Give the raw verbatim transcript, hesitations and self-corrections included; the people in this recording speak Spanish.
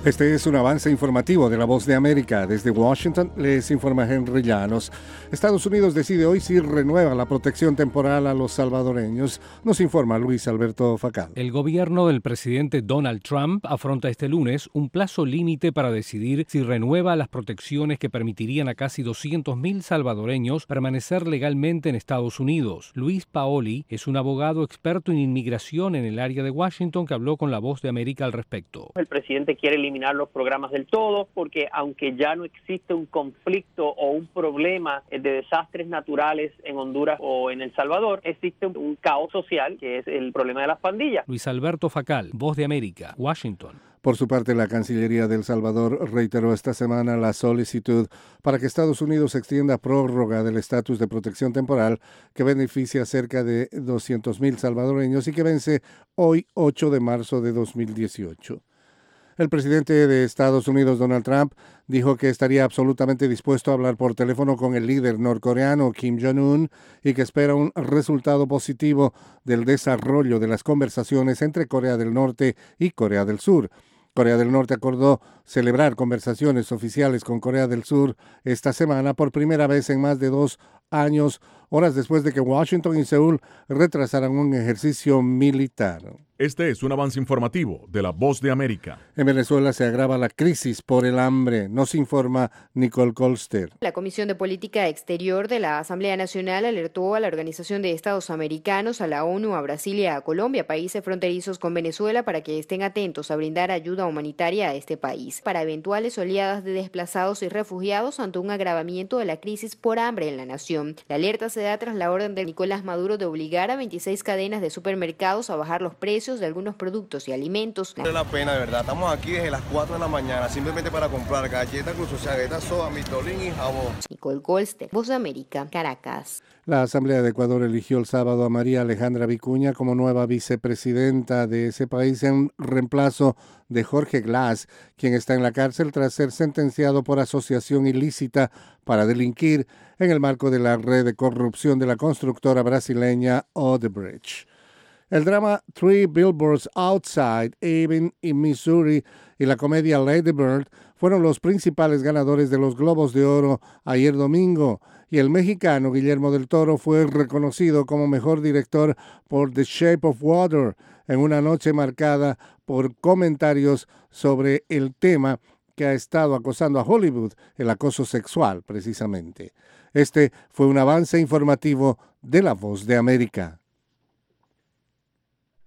Este es un avance informativo de La Voz de América. Desde Washington les informa Henry Llanos. Estados Unidos decide hoy si renueva la protección temporal a los salvadoreños. Nos informa Luis Alberto Facal. El gobierno del presidente Donald Trump afronta este lunes un plazo límite para decidir si renueva las protecciones que permitirían a casi doscientos mil salvadoreños permanecer legalmente en Estados Unidos. Luis Paoli es un abogado experto en inmigración en el área de Washington que habló con La Voz de América al respecto. El presidente quiere eliminar los programas del todo porque aunque ya no existe un conflicto o un problema de desastres naturales en Honduras o en El Salvador, existe un caos social que es el problema de las pandillas. Luis Alberto Facal, Voz de América, Washington. Por su parte, la Cancillería de El Salvador reiteró esta semana la solicitud para que Estados Unidos extienda prórroga del estatus de protección temporal que beneficia a cerca de doscientos mil salvadoreños y que vence hoy, ocho de marzo de dos mil dieciocho. El presidente de Estados Unidos, Donald Trump, dijo que estaría absolutamente dispuesto a hablar por teléfono con el líder norcoreano Kim Jong-un y que espera un resultado positivo del desarrollo de las conversaciones entre Corea del Norte y Corea del Sur. Corea del Norte acordó celebrar conversaciones oficiales con Corea del Sur esta semana por primera vez en más de dos años, horas después de que Washington y Seúl retrasaran un ejercicio militar. Este es un avance informativo de La Voz de América. En Venezuela se agrava la crisis por el hambre, nos informa Nicole Colster. La Comisión de Política Exterior de la Asamblea Nacional alertó a la Organización de Estados Americanos, a la ONU, a Brasil y a Colombia, países fronterizos con Venezuela, para que estén atentos a brindar ayuda humanitaria a este país para eventuales oleadas de desplazados y refugiados ante un agravamiento de la crisis por hambre en la nación. La alerta se da tras la orden de Nicolás Maduro de obligar a veintiséis cadenas de supermercados a bajar los precios de algunos productos y alimentos. Vale la pena, de verdad. Estamos aquí desde las cuatro de la mañana simplemente para comprar galletas, incluso galletas, soda, mitolín y jabón. Nicole Colster, Voz de América, Caracas. La Asamblea de Ecuador eligió el sábado a María Alejandra Vicuña como nueva vicepresidenta de ese país en reemplazo de Jorge Glass, quien está en la cárcel tras ser sentenciado por asociación ilícita para delinquir en el marco de la red de corrupción de la constructora brasileña Odebrecht. El drama Three Billboards Outside Ebbing, en Missouri, y la comedia Lady Bird fueron los principales ganadores de los Globos de Oro ayer domingo, y el mexicano Guillermo del Toro fue reconocido como mejor director por The Shape of Water, en una noche marcada por comentarios sobre el tema que ha estado acosando a Hollywood, el acoso sexual precisamente. Este fue un avance informativo de La Voz de América.